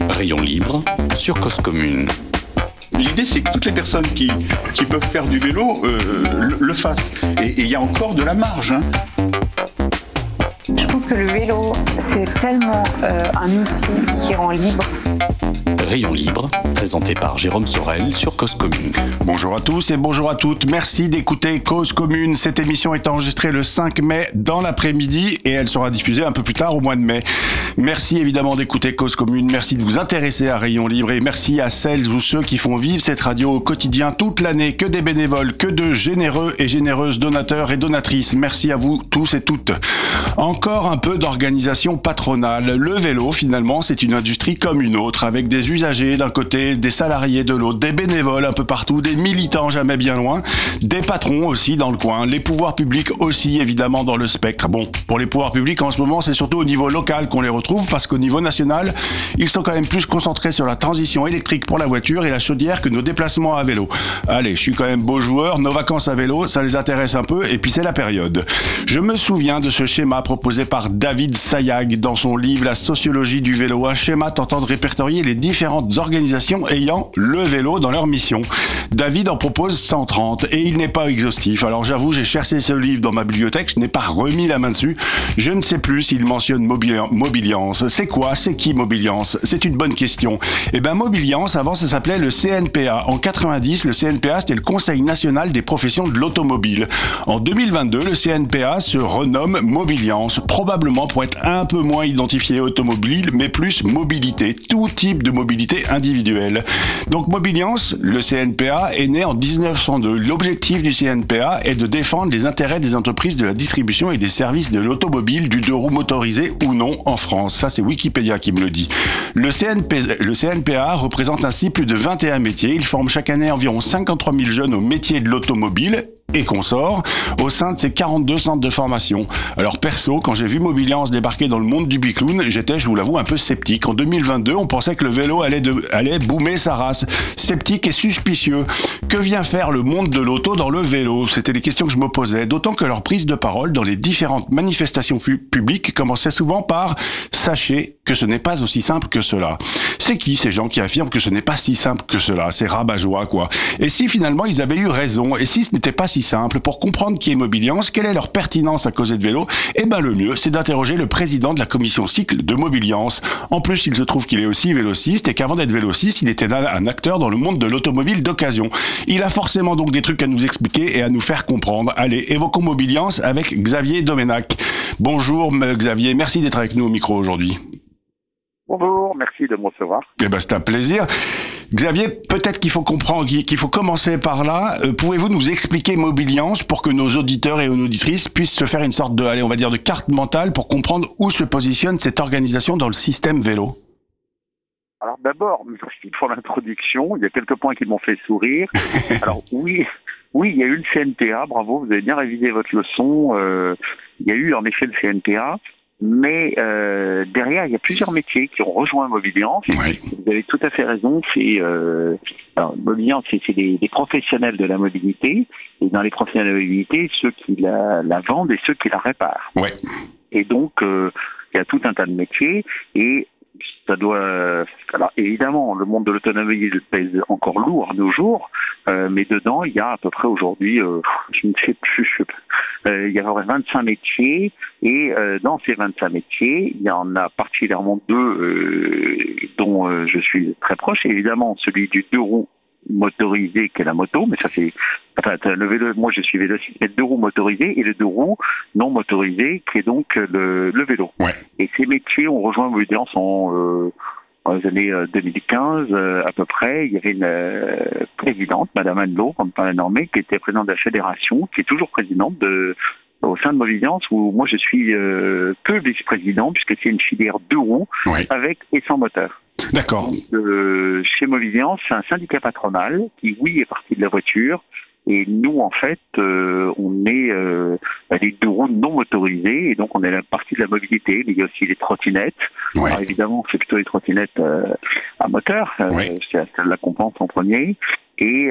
Rayon libre sur Cause Commune. L'idée, c'est que toutes les personnes qui peuvent faire du vélo le fassent. Et il y a encore de la marge. Je pense que le vélo, c'est tellement un outil qui rend libre. Rayon libre, présenté par Jérôme Sorel sur Cause Commune. Bonjour à tous et bonjour à toutes. Merci d'écouter Cause Commune. Cette émission est enregistrée le 5 mai dans l'après-midi et elle sera diffusée un peu plus tard au mois de mai. Merci évidemment d'écouter Cause Commune. Merci de vous intéresser à Rayon libre et merci à celles ou ceux qui font vivre cette radio au quotidien toute l'année. Que des bénévoles, que de généreux et généreuses donateurs et donatrices. Merci à vous tous et toutes. Encore un peu d'organisation patronale. Le vélo, finalement, c'est une industrie comme une autre, avec des usagers d'un côté, des salariés de l'autre, des bénévoles un peu partout, des militants jamais bien loin, des patrons aussi dans le coin, les pouvoirs publics aussi évidemment dans le spectre. Bon, pour les pouvoirs publics en ce moment, c'est surtout au niveau local qu'on les retrouve, parce qu'au niveau national, ils sont quand même plus concentrés sur la transition électrique pour la voiture et la chaudière que nos déplacements à vélo. Allez, je suis quand même beau joueur, nos vacances à vélo, ça les intéresse un peu, et puis c'est la période. Je me souviens de ce schéma proposé par David Sayag dans son livre La sociologie du vélo, un schéma tentant de répertorier les différentes organisations ayant le vélo dans leur mission. David en propose 130 et il n'est pas exhaustif. Alors j'avoue, j'ai cherché ce livre dans ma bibliothèque, je n'ai pas remis la main dessus. Je ne sais plus s'il mentionne Mobiliance. C'est quoi? C'est qui Mobiliance? C'est une bonne question. Eh ben Mobiliance, avant ça s'appelait le CNPA. En 90, le CNPA c'était le Conseil national des professions de l'automobile. En 2022, le CNPA se renomme Mobiliance, probablement pour être un peu moins identifié automobile, mais plus mobilité, tout type de mobilité individuelle. Donc Mobiliance, le CNPA, est né en 1902. L'objectif du CNPA est de défendre les intérêts des entreprises de la distribution et des services de l'automobile, du deux roues motorisé ou non en France. Ça, c'est Wikipédia qui me le dit. Le CNPA représente ainsi plus de 21 métiers. Il forme chaque année environ 53 000 jeunes au métier de l'automobile et consorts au sein de ces 42 centres de formation. Alors perso, quand j'ai vu Mobiliance débarquer dans le monde du bicloun, j'étais, je vous l'avoue, un peu sceptique. En 2022, on pensait que le vélo allait boomer sa race. Sceptique et suspicieux. Que vient faire le monde de l'auto dans le vélo? C'était les questions que je me posais, d'autant que leur prise de parole dans les différentes manifestations publiques commençait souvent par « Sachez que ce n'est pas aussi simple que cela ». C'est qui ces gens qui affirment que ce n'est pas si simple que cela? C'est rabat-joie, quoi. Et si finalement ils avaient eu raison, et si ce n'était pas si simple, pour comprendre qui est Mobiliance, quelle est leur pertinence à causer de vélo, eh ben le mieux, c'est d'interroger le président de la commission cycle de Mobiliance. En plus, il se trouve qu'il est aussi vélociste, et qu'avant d'être vélociste, il était un acteur dans le monde de l'automobile d'occasion. Il a forcément donc des trucs à nous expliquer et à nous faire comprendre. Allez, évoquons Mobiliance avec Xavier Domenac. Bonjour Xavier, merci d'être avec nous au micro aujourd'hui. Bonjour, merci de me recevoir. Eh ben, c'est un plaisir. Xavier, peut-être qu'il faut comprendre, qu'il faut commencer par là. Pouvez-vous nous expliquer Mobiliance pour que nos auditeurs et nos auditrices puissent se faire une sorte de, allez, on va dire, de carte mentale pour comprendre où se positionne cette organisation dans le système vélo? Alors d'abord, merci pour l'introduction. Il y a quelques points qui m'ont fait sourire. Alors oui, il y a eu le CNPA, bravo, vous avez bien révisé votre leçon. Il y a eu en effet le CNPA. Mais derrière, il y a plusieurs métiers qui ont rejoint Mobiliance. Oui. Vous avez tout à fait raison. Mobiliance, c'est des professionnels de la mobilité. Et dans les professionnels de la mobilité, ceux qui la vendent et ceux qui la réparent. Ouais. Et donc, il y a tout un tas de métiers. Et ça doit. Alors évidemment, le monde de l'automobile pèse encore lourd à nos jours, mais dedans, il y a à peu près aujourd'hui, je ne sais plus, il y a 25 métiers, et dans ces 25 métiers, il y en a particulièrement deux dont je suis très proche. Évidemment, celui du deux roues motorisé qui est la moto, mais ça c'est le vélo. Moi je suis vélociste, mais deux roues motorisées et le deux roues non motorisé qui est donc le vélo. Ouais. Et ces métiers ont rejoint Mobiliance dans les années 2015 à peu près. Il y avait une présidente, Madame Anne-Lo, comme pas la nommer, qui était présidente de la fédération, qui est toujours présidente au sein de Mobiliance, où moi je suis peu vice-président puisque c'est une filière deux roues avec et sans moteur. D'accord. Donc, chez Mobiliance, c'est un syndicat patronal qui, oui, est parti de la voiture. Et nous, en fait, on est les deux roues non motorisées, et donc on est la partie de la mobilité. Mais il y a aussi les trottinettes. Ouais. Alors, évidemment, c'est plutôt les trottinettes à moteur. C'est celle-là qu'on pense en premier. Et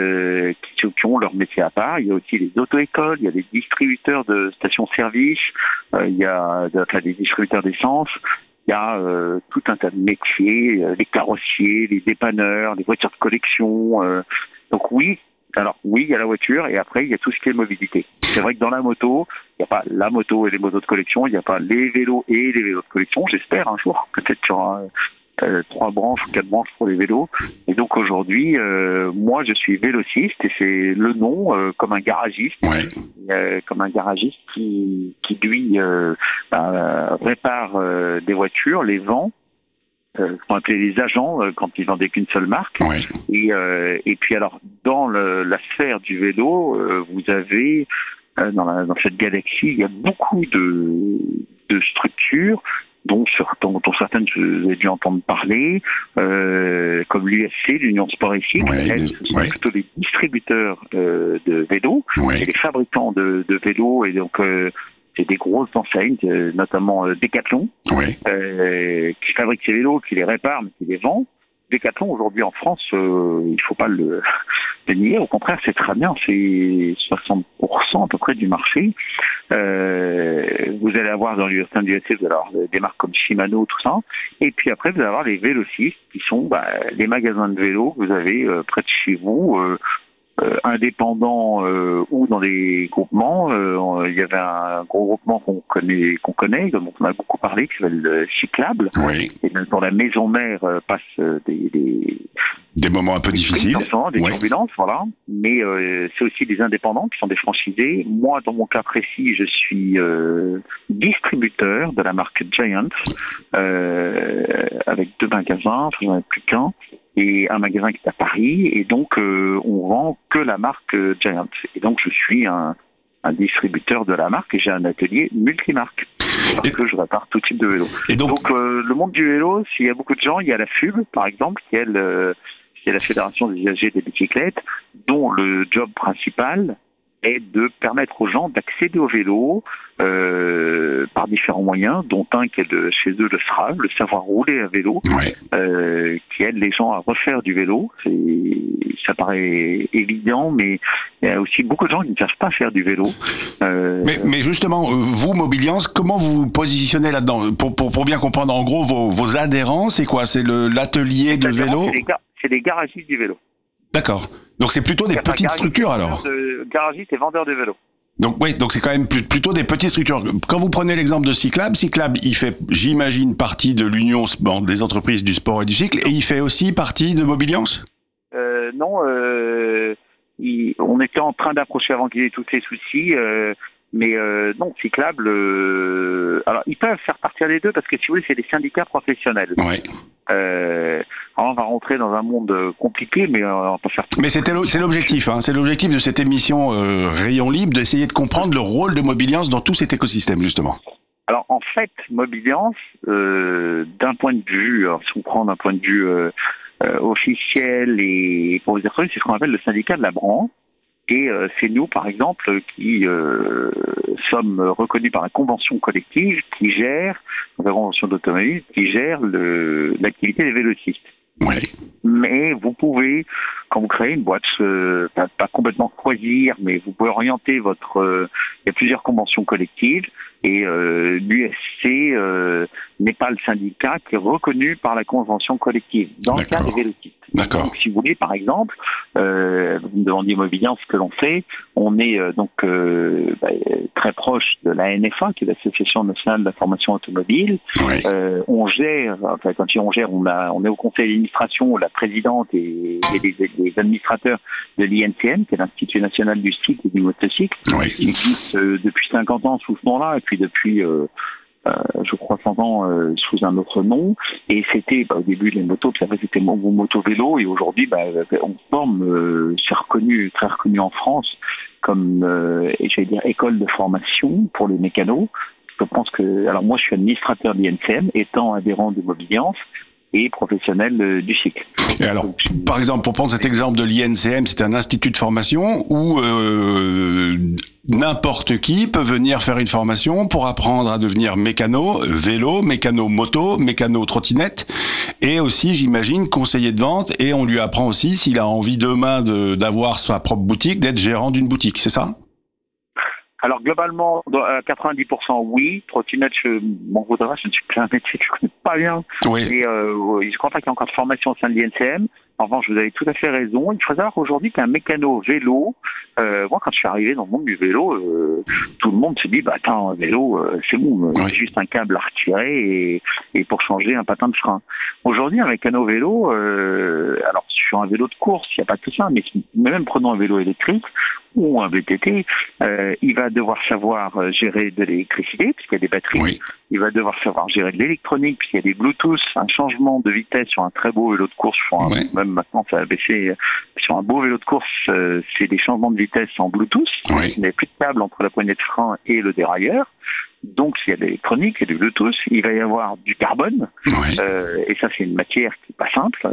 qui ont leur métier à part. Il y a aussi les auto-écoles, il y a des distributeurs de stations-service, il y a des distributeurs d'essence. il y a tout un tas de métiers, les carrossiers, les dépanneurs, les voitures de collection. Donc oui, il y a la voiture et après il y a tout ce qui est mobilité. C'est vrai que dans la moto, il n'y a pas la moto et les motos de collection, il n'y a pas les vélos et les vélos de collection. J'espère un jour, peut-être qu'il y aura 3 branches ou 4 branches pour les vélos. Et donc aujourd'hui, moi je suis vélociste et c'est le nom comme un garagiste, comme un garagiste qui lui répare des voitures, les vend. On appelait les agents quand ils vendaient qu'une seule marque. Et puis alors dans la sphère du vélo, vous avez dans cette galaxie, il y a beaucoup de structures dont certaines vous avez dû entendre parler, comme l'USC, l'Union Sport et Cycle. Elles, ce sont plutôt les distributeurs de vélos et les fabricants de vélos, et donc c'est des grosses enseignes, notamment Decathlon, qui fabrique ces vélos, qui les répare, mais qui les vend. Decathlon, aujourd'hui en France, il ne faut pas le nier, au contraire, c'est très bien, c'est 60% à peu près du marché. Vous allez avoir dans l'USC, vous allez avoir des marques comme Shimano, tout ça, et puis après vous allez avoir les vélocistes, qui sont les magasins de vélos que vous avez près de chez vous, indépendants ou dans des groupements. Il y avait un gros groupement qu'on connaît, dont on a beaucoup parlé, qui s'appelle Cyclable, et dont la maison mère passe des moments un peu difficiles, des turbulences, voilà. Mais c'est aussi des indépendants qui sont des franchisés. Moi, dans mon cas précis, je suis distributeur de la marque Giant, avec 2 magasins, j'en ai plus qu'un, et un magasin qui est à Paris, et donc on vend que la marque Giant. Et donc je suis un distributeur de la marque et j'ai un atelier multimarque, parce que je répare tout type de vélo. Et donc le monde du vélo, s'il y a beaucoup de gens, il y a la FUB par exemple, qui est la Fédération des usagers des bicyclettes, dont le job principal est de permettre aux gens d'accéder au vélo par différents moyens, dont un qui est chez eux le SRAV, le savoir rouler à vélo, qui aide les gens à refaire du vélo. Ça paraît évident, mais il y a aussi beaucoup de gens qui ne savent pas faire du vélo. Mais justement, vous, Mobiliance, comment vous vous positionnez là-dedans pour bien comprendre en gros vos adhérents, c'est quoi? C'est l'atelier de vélo? C'est des garagistes du vélo. D'accord. Donc c'est plutôt des petites structures alors. Garagistes et vendeurs de vélos. Donc c'est quand même plutôt des petites structures. Quand vous prenez l'exemple de Cyclable, il fait, j'imagine, partie de l'Union des entreprises du sport et du cycle, et il fait aussi partie de Mobiliance? Non, on était en train d'approcher avant qu'il y ait tous ces soucis, mais non, Cyclable, alors ils peuvent faire partir des deux, parce que si vous voulez, c'est des syndicats professionnels. Alors on va rentrer dans un monde compliqué, mais on va pas faire tout. Mais c'est l'objectif, c'est l'objectif de cette émission Rayon Libre, d'essayer de comprendre le rôle de Mobiliance dans tout cet écosystème, justement. Alors en fait, Mobiliance, d'un point de vue, alors, si on prend d'un point de vue officiel et pour vous dire, c'est ce qu'on appelle le syndicat de la branche. Et c'est nous, par exemple, qui sommes reconnus par la convention collective qui gère, la convention d'automobile, qui gère l'activité des vélocistes. Mais vous pouvez, quand vous créez une boîte, pas complètement choisir, mais vous pouvez orienter il y a plusieurs conventions collectives, et l'USC n'est pas le syndicat qui est reconnu par la convention collective, dans le cas des vélocistes. Donc, si vous voulez, par exemple, vous me demandiez Mobiliance ce que l'on fait, on est très proche de la NFA, qui est l'Association nationale de la formation automobile. On gère, enfin quand on gère, on est au conseil d'administration, la présidente et les administrateurs de l'INCM, qui est l'Institut national du cycle et du motocycle, qui existe depuis 50 ans sous ce nom-là, et puis depuis je crois 100 ans sous un autre nom, et c'était au début les motos, puis après c'était moto vélo, et aujourd'hui on forme, c'est très reconnu en France comme j'allais dire école de formation pour les mécanos. Je pense que, alors moi je suis administrateur de l'INCM, étant adhérent de Mobiliance et professionnel du cycle. Et alors, par exemple, pour prendre cet exemple de l'INCM, c'est un institut de formation où n'importe qui peut venir faire une formation pour apprendre à devenir mécano, vélo, mécano moto, mécano trottinette, et aussi, j'imagine, conseiller de vente, et on lui apprend aussi, s'il a envie demain d'avoir sa propre boutique, d'être gérant d'une boutique, c'est ça? Alors globalement, à 90% oui. Trottinette, je m'en voudrais, je ne suis pas un métier que je connais pas bien. Oui. Et je crois pas qu'il y a encore de formation au sein de l'INCM. En revanche, vous avez tout à fait raison. Il faut savoir qu'aujourd'hui, qu'un mécano vélo, moi quand je suis arrivé dans le monde du vélo, tout le monde se dit, attends, un vélo, c'est bon, c'est juste un câble à retirer et pour changer un patin de frein. Aujourd'hui, un mécano vélo, alors sur un vélo de course, il n'y a pas de tout ça, mais même prenons un vélo électrique ou un VTT, il va devoir savoir gérer de l'électricité, puisqu'il y a des batteries. Oui. Il va devoir savoir gérer de l'électronique, puisqu'il y a des Bluetooth, un changement de vitesse sur un très beau vélo de course. Même maintenant, ça a baissé. Sur un beau vélo de course, c'est des changements de vitesse en Bluetooth. Oui. Il n'y a plus de câble entre la poignée de frein et le dérailleur. Donc, s'il y a de l'électronique et du Bluetooth, il va y avoir du carbone. Oui. Et ça, c'est une matière qui n'est pas simple.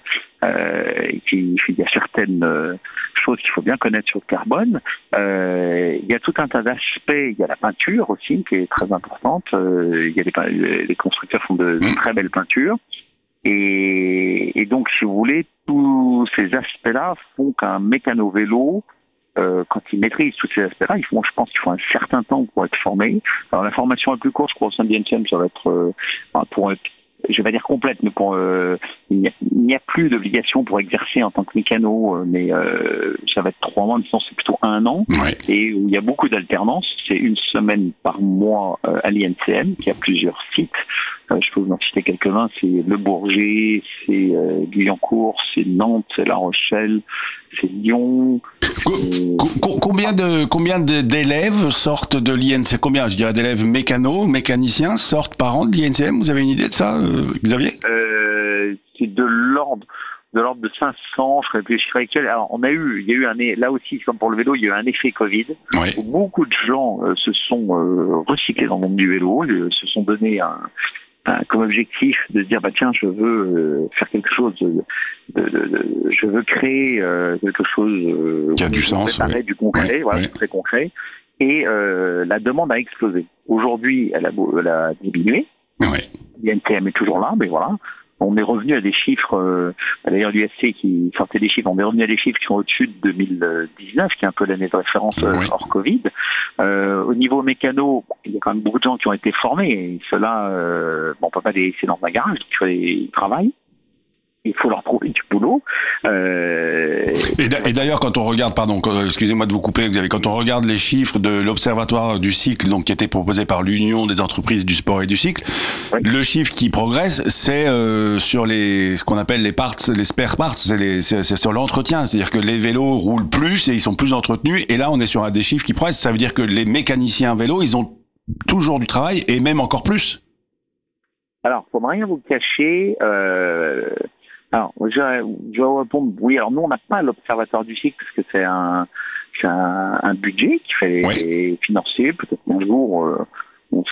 Il y a certaines choses qu'il faut bien connaître sur le carbone. Il y a tout un tas d'aspects. Il y a la peinture aussi, qui est très importante. Il y a les constructeurs font de très belles peintures. Et donc, si vous voulez, tous ces aspects-là font qu'un mécano-vélo, quand il maîtrise tous ces aspects-là, je pense qu'il faut un certain temps pour être formé. Alors la formation la plus courte, je crois, au sein de l'INCM, ça va être, pour être, je vais pas dire complète, mais il n'y a plus d'obligation pour exercer en tant que mécano, mais ça va être 3 mois, maintenant c'est plutôt 1 an, et où il y a beaucoup d'alternance. C'est 1 semaine par mois à l'INCM, qui a plusieurs sites. Je peux vous en citer quelques-uns, c'est Le Bourget, c'est Guyancourt, c'est Nantes, c'est La Rochelle, c'est Lyon. Combien d'élèves sortent de l'INCM? Combien, je dirais, d'élèves mécaniciens sortent par an de l'INCM? Vous avez une idée de ça, Xavier? C'est de l'ordre de 500, je réfléchirai actuel. Alors, il y a eu là aussi, comme pour le vélo, il y a eu un effet Covid, où beaucoup de gens se sont recyclés dans le monde du vélo, se sont donné comme objectif de se dire tiens, je veux faire quelque chose je veux créer quelque chose qui a du sens, du concret, c'est très concret, et la demande a explosé. Aujourd'hui, elle a diminué. L'INCM est toujours là, mais voilà. On est revenu à des chiffres, d'ailleurs l'UFC qui sortait des chiffres, on est revenu à des chiffres qui sont au-dessus de 2019, qui est un peu l'année de référence hors Covid. Au niveau mécano, il y a quand même beaucoup de gens qui ont été formés, et ceux-là, on peut pas les laisser dans un garage, ils travaillent. Il faut leur trouver du boulot. Et d'ailleurs, quand on regarde, excusez-moi de vous couper, Xavier, quand on regarde les chiffres de l'Observatoire du cycle, donc qui était proposé par l'Union des entreprises du sport et du cycle, le chiffre qui progresse, c'est sur ce qu'on appelle les spare parts, c'est sur l'entretien, c'est-à-dire que les vélos roulent plus et ils sont plus entretenus. Et là, on est sur des chiffres qui progressent. Ça veut dire que les mécaniciens vélos, ils ont toujours du travail et même encore plus. Alors, pour ne rien vous cacher. Alors, je vais répondre, oui, alors nous, on n'a pas l'Observatoire du cycle, parce que c'est un budget qui fait financer, peut-être qu'un jour, on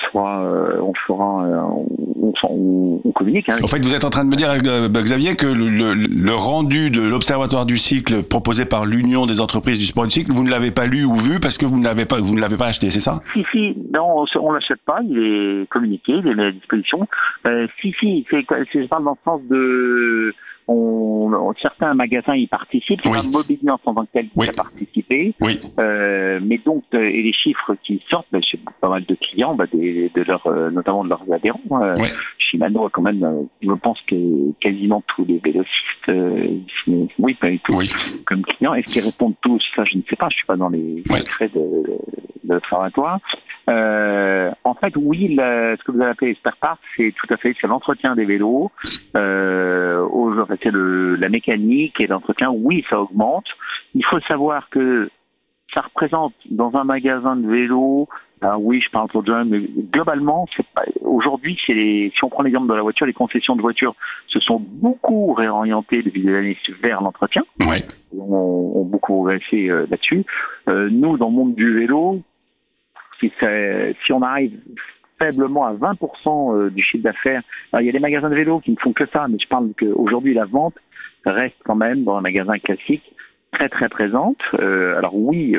communique. En fait, vous êtes en train de me dire, Xavier, que le rendu de l'Observatoire du cycle proposé par l'Union des entreprises du sport et du cycle, vous ne l'avez pas lu ou vu parce que vous ne l'avez pas acheté, c'est ça? Si, non, on l'achète pas, il est communiqué, il est mis à disposition. Je parle dans le sens de... certains magasins y participent, c'est pas Mobilier en tant que tel qui a participé, mais donc et les chiffres qui sortent, c'est pas mal de clients, notamment de leurs adhérents. Shimano a quand même, je pense que quasiment tous les vélocistes, comme clients. Est-ce qu'ils répondent tous? Ça, je ne sais pas, je suis pas dans les secrets de l'observatoire. En fait, ce que vous avez appelé les spare parts, c'est l'entretien des vélos. C'est la mécanique et l'entretien, ça augmente. Il faut savoir que ça représente dans un magasin de vélo, je parle pour John, mais globalement, aujourd'hui, si on prend l'exemple de la voiture, les concessions de voitures se sont beaucoup réorientées depuis des années vers l'entretien. On beaucoup progressé là-dessus. Nous, dans le monde du vélo, si on arrive faiblement à 20% du chiffre d'affaires. Alors, il y a des magasins de vélo qui ne font que ça, mais je parle qu'aujourd'hui, la vente reste quand même dans un magasin classique très très présente. Alors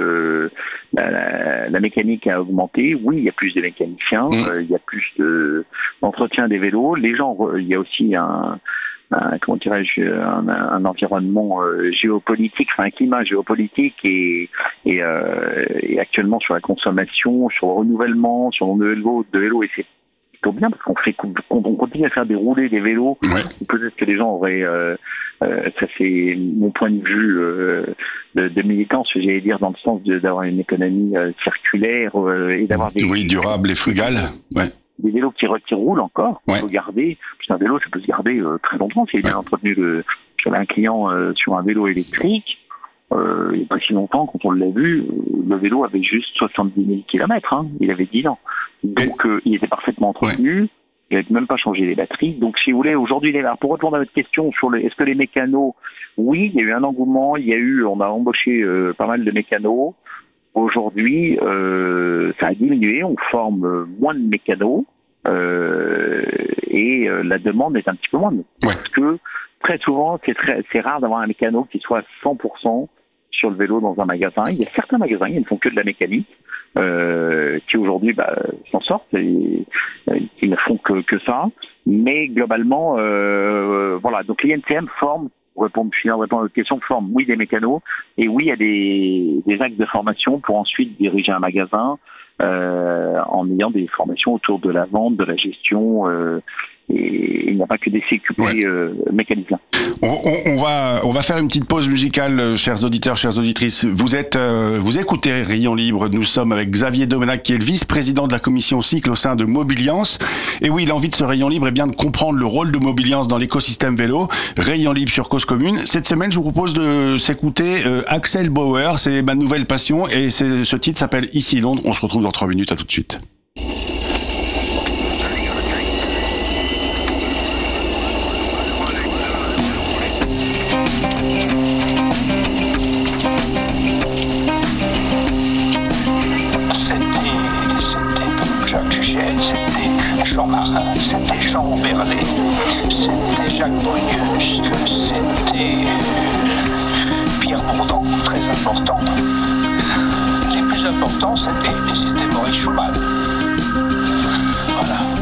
la mécanique a augmenté. Il y a plus de mécaniciens. Il y a plus d'entretien des vélos. Les gens, il y a aussi comment dirais-je, un environnement géopolitique, enfin un climat géopolitique et actuellement sur la consommation, sur le renouvellement, sur le nombre de vélos, et c'est plutôt bien parce qu'on continue à faire dérouler des vélos. Ouais. Peut-être que les gens auraient, ça c'est mon point de vue de militance, j'allais dire, dans le sens d'avoir une économie circulaire et d'avoir des... Oui, durable et frugal. Ouais. Des vélos qui roulent encore, Ouais. il faut garder. Un vélo, ça peut se garder très longtemps. S'il est bien entretenu, j'avais un client sur un vélo électrique, il n'y a pas si longtemps, quand on l'a vu, le vélo avait juste 70 000 km, hein, il avait 10 ans. Donc il était parfaitement entretenu, il n'avait même pas changé les batteries. Donc si vous voulez, aujourd'hui, pour répondre à votre question sur est-ce que les mécanos, oui, il y a eu un engouement, on a embauché pas mal de mécanos. Aujourd'hui, ça a diminué, on forme moins de mécanos et la demande est un petit peu moindre. Ouais. Parce que très souvent, c'est rare d'avoir un mécano qui soit 100% sur le vélo dans un magasin. Il y a certains magasins qui ne font que de la mécanique, qui aujourd'hui s'en sortent et qui ne font que ça. Mais globalement, voilà. Donc l'INCM forme, pour répondre à votre question, forme, oui, des mécanos, et oui, il y a des actes de formation pour ensuite diriger un magasin en ayant des formations autour de la vente, de la gestion, et il n'y a pas que des CQP mécaniciens. On va faire une petite pause musicale, chers auditeurs, chères auditrices. Vous écoutez Rayon Libre. Nous sommes avec Xavier Domenac, qui est le vice-président de la commission cycle au sein de Mobiliance. Et oui, l'envie de ce Rayon Libre est bien de comprendre le rôle de Mobiliance dans l'écosystème vélo. Rayon Libre sur Cause Commune. Cette semaine, je vous propose de s'écouter Axel Bauer. C'est ma nouvelle passion et ce titre s'appelle Ici Londres. On se retrouve dans 3 minutes. À tout de suite. C'était Jean Berlet, c'était Jacques Bruyeux, c'était Pierre Bourdon, très important. Les plus importants, c'était Maurice Schumann. Voilà.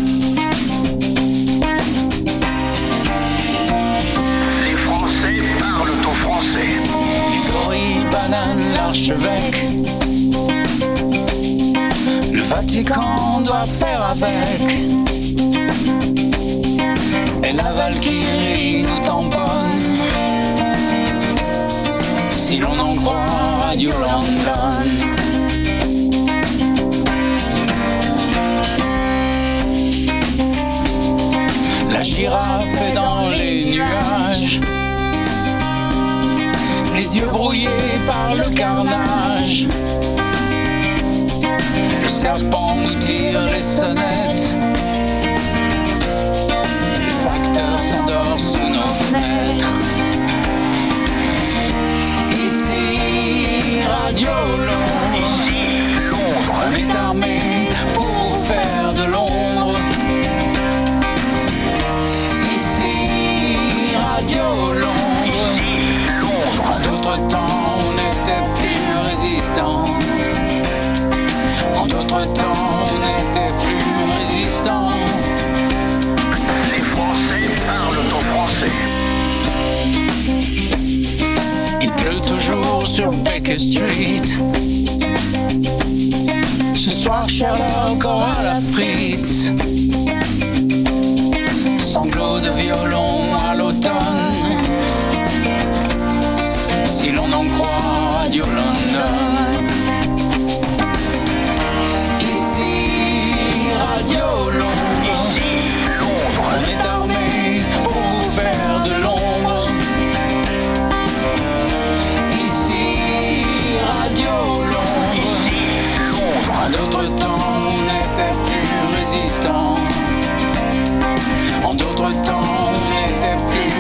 Les Français parlent aux Français. Grégory, Banane, l'archevêque. Le Vatican doit faire avec. Et la Valkyrie nous tamponne. Si l'on en croit Radio London. La girafe est dans les nuages. Les yeux brouillés par le carnage. Le serpent nous tire les sonnettes. Le facteur s'endort sous nos fenêtres. Ici, Radio Londres. On est armé pour vous faire de l'ombre. Ici, Radio Londres. En d'autres temps, on était plus résistants. En d'autres temps, on était plus résistants. Les Français parlent aux Français. Il pleut toujours sur Baker Street. Ce soir, Sherlock aura la frite. Sanglots de violon à l'automne. Si l'on en croit Radio London. Radio Londres, on est armé pour vous faire de l'ombre. Ici, Radio Londres, en d'autres temps, on était plus résistants. En d'autres temps, on était plus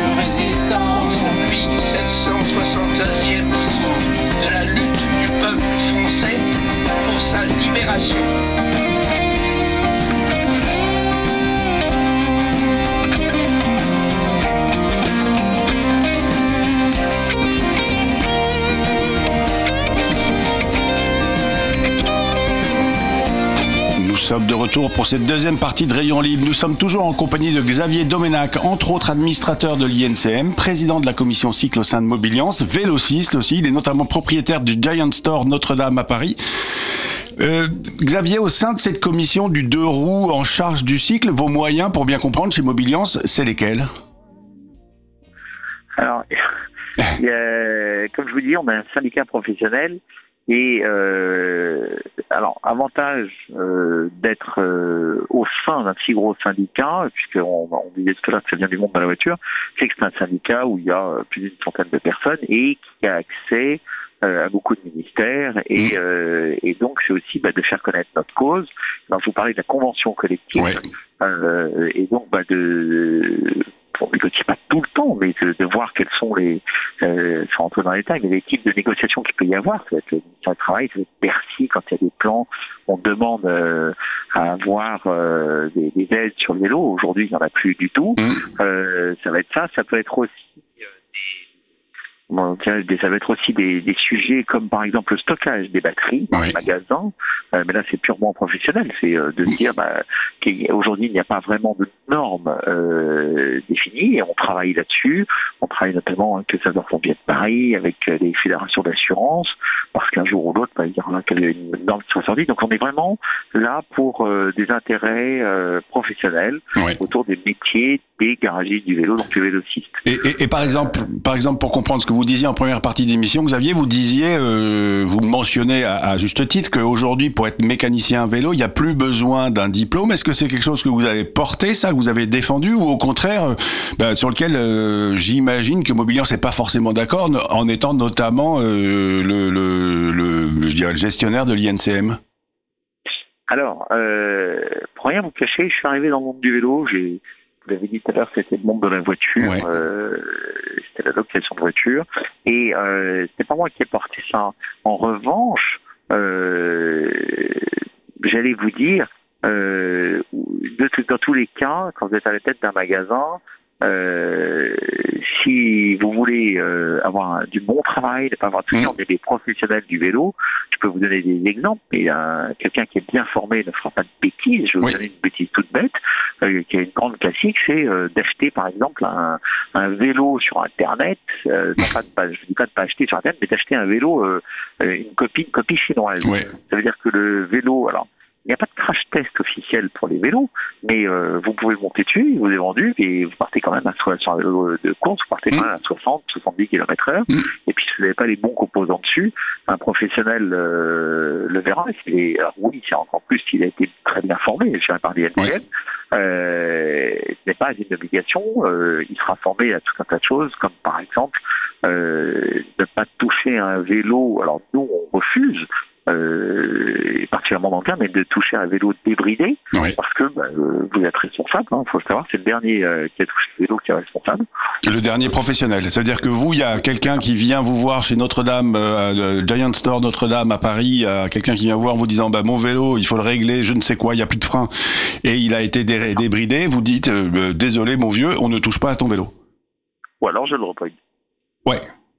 sommes de retour pour cette deuxième partie de Rayon Libre. Nous sommes toujours en compagnie de Xavier Domenac, entre autres administrateur de l'INCM, président de la commission cycle au sein de Mobiliance, vélociste aussi. Il est notamment propriétaire du Giant Store Notre-Dame à Paris. Xavier, au sein de cette commission du 2 roues en charge du cycle, vos moyens, pour bien comprendre, chez Mobiliance, c'est lesquels ? Alors, comme je vous dis, on a un syndicat professionnel et alors avantage d'être au sein d'un si gros syndicat, puisqu'on disait tout à l'heure que ça vient du monde de la voiture, c'est que c'est un syndicat où il y a plus d'une centaine de personnes et qui a accès à beaucoup de ministères et donc c'est aussi de faire connaître notre cause. Alors, je vous parlais de la convention collective et donc on ne négocie pas tout le temps, mais de voir quels sont sans rentrer dans les détails, mais les types de négociations qu'il peut y avoir. Ça va être le ministère du Travail, ça va être Bercy, quand il y a des plans, on demande à avoir des aides sur le vélo. Aujourd'hui, il n'y en a plus du tout. Ça va être ça peut être aussi ça va être aussi des sujets comme par exemple le stockage des batteries dans les magasins, mais là c'est purement professionnel, c'est de dire qu'aujourd'hui il n'y a pas vraiment de normes définies et on travaille là-dessus, on travaille notamment avec le sapeurs-pompiers de Paris, avec les fédérations d'assurance, parce qu'un jour ou l'autre il y aura une norme qui sera sortie, donc on est vraiment là pour des intérêts professionnels autour des métiers des garagistes du vélo, donc les vélocistes. Et par exemple pour comprendre ce que vous disiez en première partie d'émission, Xavier, vous disiez, vous mentionnez à juste titre qu'aujourd'hui, pour être mécanicien vélo, il n'y a plus besoin d'un diplôme. Est-ce que c'est quelque chose que vous avez porté, ça, que vous avez défendu, ou au contraire, sur lequel j'imagine que Mobiliance n'est pas forcément d'accord, en étant notamment je dirais le gestionnaire de l'INCM? Alors, pour rien vous cacher, je suis arrivé dans le monde du vélo, vous l'avez dit tout à l'heure, c'était le monde de la voiture, c'était la location de voiture, et c'était pas moi qui ai porté ça. En revanche, j'allais vous dire, dans tous les cas, quand vous êtes à la tête d'un magasin, si vous voulez avoir du bon travail, ne pas avoir tout le temps des professionnels du vélo, je peux vous donner des exemples, mais quelqu'un qui est bien formé ne fera pas de bêtises. Je vais vous donner une bêtise toute bête, qui est une grande classique, c'est d'acheter par exemple un vélo sur Internet, je ne dis pas de pas acheter sur Internet, mais d'acheter un vélo, une copie chinoise. Ça veut dire que le vélo, alors, il n'y a pas de crash test officiel pour les vélos, mais vous pouvez monter dessus, il vous est vendu, et vous partez quand même sur un vélo de course, vous partez quand même à 60, 70 km/h, et puis si vous n'avez pas les bons composants dessus, un professionnel le verra, alors oui, c'est encore plus s'il a été très bien formé, je dirais par l'INCM, ce n'est pas une obligation, il sera formé à tout un tas de choses, comme par exemple ne pas toucher un vélo, alors nous on refuse, particulièrement dans le cas, mais de toucher un vélo débridé, parce que vous êtes responsable, il faut le savoir, c'est le dernier qui a touché le vélo qui est responsable. Le dernier professionnel, ça veut dire que vous, il y a quelqu'un qui vient vous voir chez Notre-Dame, Giant Store Notre-Dame à Paris, quelqu'un qui vient vous voir en vous disant mon vélo, il faut le régler, je ne sais quoi, il n'y a plus de frein, et il a été débridé, vous dites désolé mon vieux, on ne touche pas à ton vélo. Ou alors je le reprends. Voilà.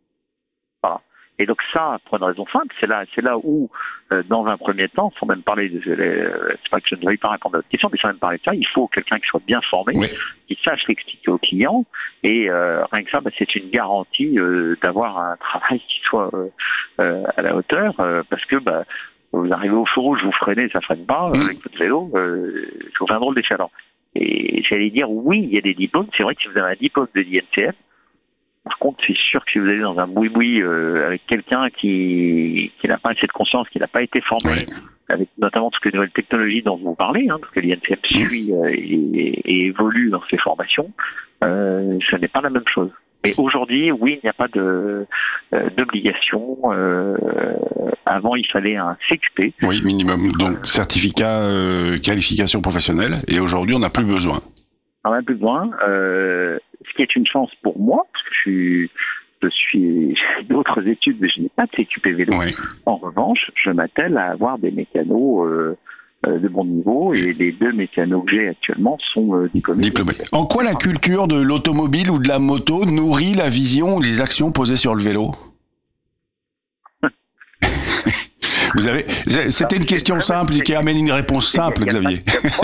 Et donc ça, pour une raison simple, c'est là où, dans un premier temps, sans même parler c'est pas que je ne veuille pas répondre à votre question, mais sans même parler de ça, il faut quelqu'un qui soit bien formé, qui sache l'expliquer au client, et rien que ça, c'est une garantie d'avoir un travail qui soit à la hauteur, parce que vous arrivez au feu rouge, vous freinez, ça freine pas, avec votre vélo, je vous fais un drôle d'échalant. Et j'allais dire, oui, il y a des diplômes, c'est vrai que si vous avez un diplôme de l'INCM, par contre, c'est sûr que si vous allez dans un boui-boui avec quelqu'un qui n'a pas assez de conscience, qui n'a pas été formé, avec notamment toutes les nouvelles technologies dont vous parlez, parce que l'INCM suit et évolue dans ses formations, ce n'est pas la même chose. Mais aujourd'hui, oui, il n'y a pas d'obligation. Avant, il fallait un CQP. Oui, minimum. Donc, certificat qualification professionnelle. Et aujourd'hui, on n'a plus besoin. On n'a plus besoin. Ce qui est une chance pour moi, parce que j'ai d'autres études, mais je n'ai pas de CQP vélo. En revanche, je m'attelle à avoir des mécanos de bon niveau, et les 2 mécanos que j'ai actuellement sont diplômés. En quoi la culture de l'automobile ou de la moto nourrit la vision ou les actions posées sur le vélo? C'était une question simple qui amène une réponse simple, Xavier.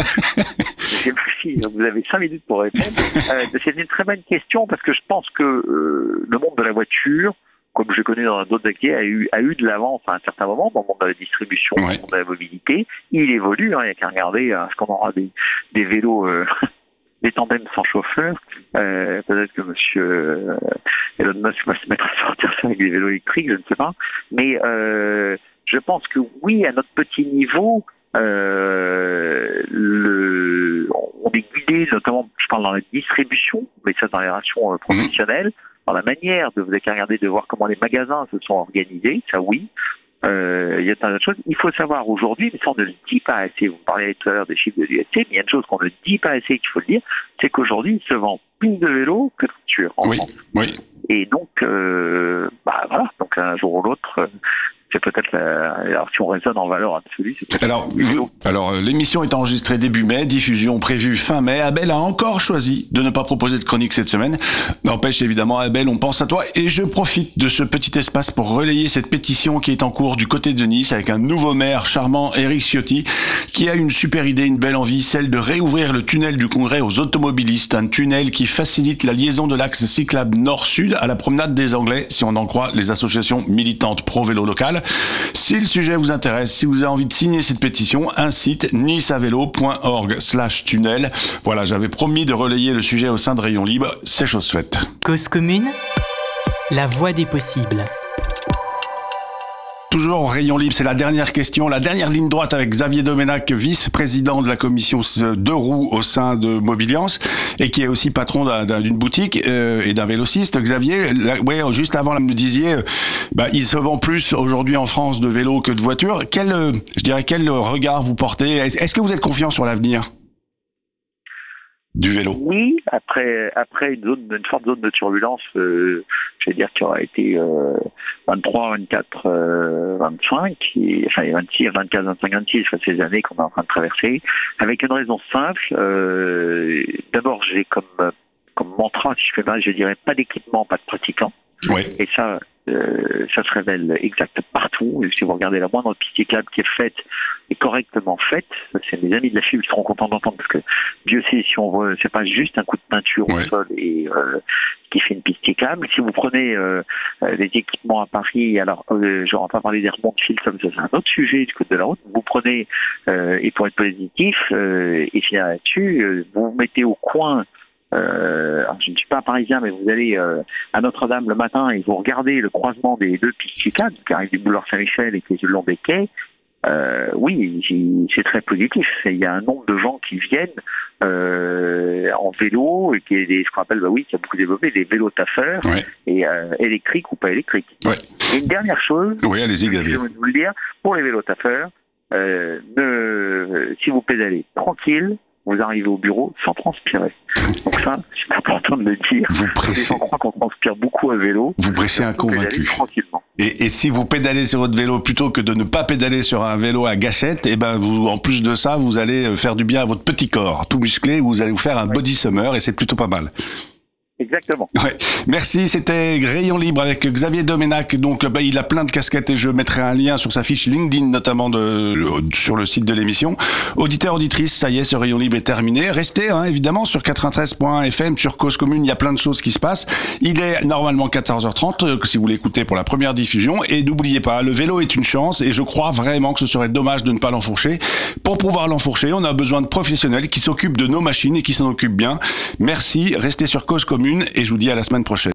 Vous avez 5 minutes pour répondre. C'est une très bonne question parce que je pense que le monde de la voiture, comme je connais dans d'autres activités, a eu de l'avance à un certain moment dans le monde de la distribution, dans le monde de la mobilité. Il évolue, il n'y a qu'à regarder ce qu'on aura des vélos, des tandems sans chauffeur. Peut-être que monsieur Elon Musk va se mettre à sortir ça avec des vélos électriques, je ne sais pas. Mais je pense que oui, à notre petit niveau, on est guidé, notamment, je parle dans la distribution, mais ça dans les relations professionnelles, dans la manière de vous avez qu'à regarder, de voir comment les magasins se sont organisés, ça oui. Il y a tant de choses. Il faut savoir aujourd'hui, mais ça on ne le dit pas assez, vous parlez tout à l'heure des chiffres de l'UFC, mais il y a une chose qu'on ne dit pas assez et qu'il faut le dire, c'est qu'aujourd'hui il se vend plus de vélos que de voitures en France. Oui. Et donc, voilà, donc un jour ou l'autre, c'est peut-être alors si on raisonne en valeur absolue, c'est peut-être alors l'émission est enregistrée début mai, diffusion prévue fin mai. Abel a encore choisi de ne pas proposer de chronique cette semaine. N'empêche évidemment, Abel, on pense à toi et je profite de ce petit espace pour relayer cette pétition qui est en cours du côté de Nice avec un nouveau maire charmant, Éric Ciotti, qui a une super idée, une belle envie, celle de réouvrir le tunnel du Congrès aux automobilistes, un tunnel qui facilite la liaison de l'axe cyclable nord-sud à la promenade des Anglais, si on en croit les associations militantes pro-vélo locales. Si le sujet vous intéresse, si vous avez envie de signer cette pétition, un site niceavelo.org/tunnel. Voilà, j'avais promis de relayer le sujet au sein de Rayon Libre, c'est chose faite. Cause commune, la voie des possibles. Toujours Rayon Libre, c'est la dernière question, la dernière ligne droite avec Xavier Doménac, vice-président de la commission 2 roues au sein de Mobiliance et qui est aussi patron d'une boutique et d'un vélociste. Xavier, juste avant, là, me disiez, il se vend plus aujourd'hui en France de vélos que de voitures. Quel regard vous portez? Est-ce que vous êtes confiant sur l'avenir du vélo? Oui, après une forte zone de turbulence, je vais dire qui aura été 23, 24, 25, enfin 26, 24, 25, 26, ces années qu'on est en train de traverser, avec une raison simple. D'abord, j'ai comme mantra, si je fais mal, je dirais pas d'équipement, pas de pratiquants. Oui. Et ça se révèle exact partout. Et si vous regardez la moindre piste cyclable qui est faite et correctement faite, c'est mes amis de la fibre qui seront contents d'entendre parce que Dieu sait si on voit, c'est pas juste un coup de peinture au sol et qui fait une piste cyclable. Si vous prenez les équipements à Paris, alors je ne vais pas parler des rebonds de fil comme ça, c'est un autre sujet du code de la route. Vous prenez et pour être positif et finir là-dessus, vous vous mettez au coin. Alors je ne suis pas parisien, mais vous allez à Notre-Dame le matin et vous regardez le croisement des deux pistes cyclables qui arrivent du boulevard Saint-Michel et qui est le long des quais. Oui, c'est très positif. Il y a un nombre de gens qui viennent en vélo et qui est ce qu'on appelle, qui a beaucoup développé des vélos taffeurs et électriques ou pas électriques. Ouais. Et une dernière chose, allez-y, Xavier. Je vais vous le dire, pour les vélos taffeurs, si vous pédalez tranquille, vous arrivez au bureau sans transpirer. Donc ça, c'est important de le dire. Les gens croient qu'on transpire beaucoup à vélo. Vous prêchez un convaincu. Et si vous pédalez sur votre vélo plutôt que de ne pas pédaler sur un vélo à gâchette, vous, en plus de ça, vous allez faire du bien à votre petit corps, tout musclé. Vous allez vous faire un body summer et c'est plutôt pas mal. Exactement. Ouais. Merci, c'était Rayon Libre avec Xavier Doménac. Donc, il a plein de casquettes et je mettrai un lien sur sa fiche LinkedIn, notamment sur le site de l'émission. Auditeurs, auditrices, ça y est, ce Rayon Libre est terminé. Restez, évidemment, sur 93.fm, sur Cause Commune. Il y a plein de choses qui se passent. Il est normalement 14h30, si vous l'écoutez pour la première diffusion. Et n'oubliez pas, le vélo est une chance et je crois vraiment que ce serait dommage de ne pas l'enfourcher. Pour pouvoir l'enfourcher, on a besoin de professionnels qui s'occupent de nos machines et qui s'en occupent bien. Merci, restez sur Cause Commune. Et je vous dis à la semaine prochaine.